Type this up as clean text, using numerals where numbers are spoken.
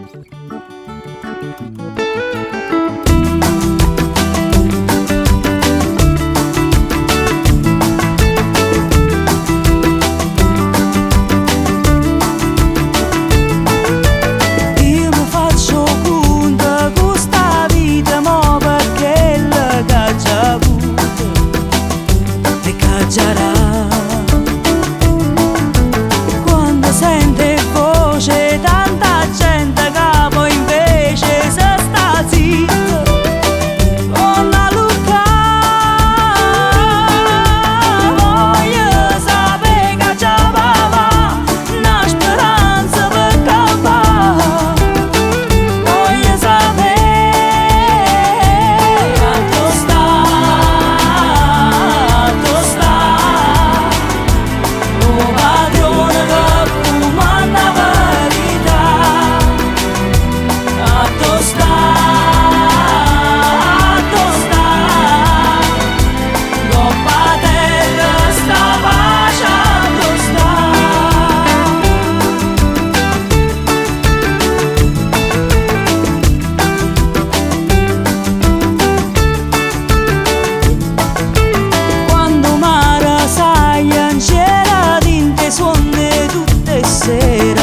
Quando sente voce tanta gente che poi invece si sta zitta, con la lucca voglio sapere che già va, una speranza per campare, voglio sapere dove sta, dove sta. Oh padrone che comanda verità, a dove sta, coppa terra sta pace, a dove sta. Quando mare sai in cielo tinte suonne tutte sere,